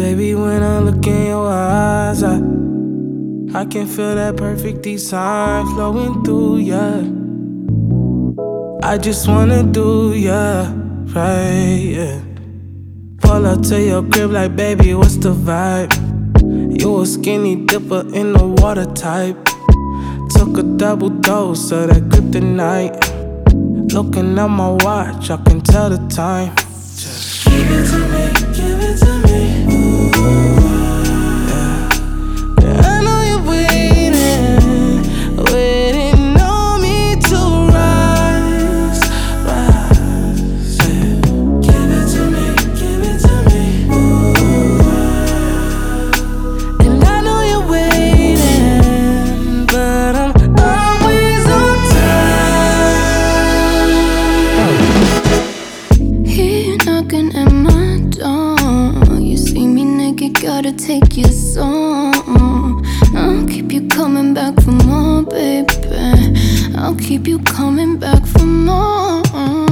Baby, when I look in your eyes, I can feel that perfect desire flowing through ya. I just wanna do ya right, yeah. Pull up to your crib like, baby, what's the vibe? You a skinny dipper in the water type. Took a double dose of that kryptonite. Looking at my watch, I can tell the time. Just give it to me, give it to me. Ooh, yeah. Yeah, I know you're waiting, waiting on me to rise, rise. Yeah. Give it to me, give it to me. Ooh, and I know you're waiting, but I'm always on time. Here knocking at my door. You see me naked, gotta take your soul. I'll keep you coming back for more, baby. I'll keep you coming back for more.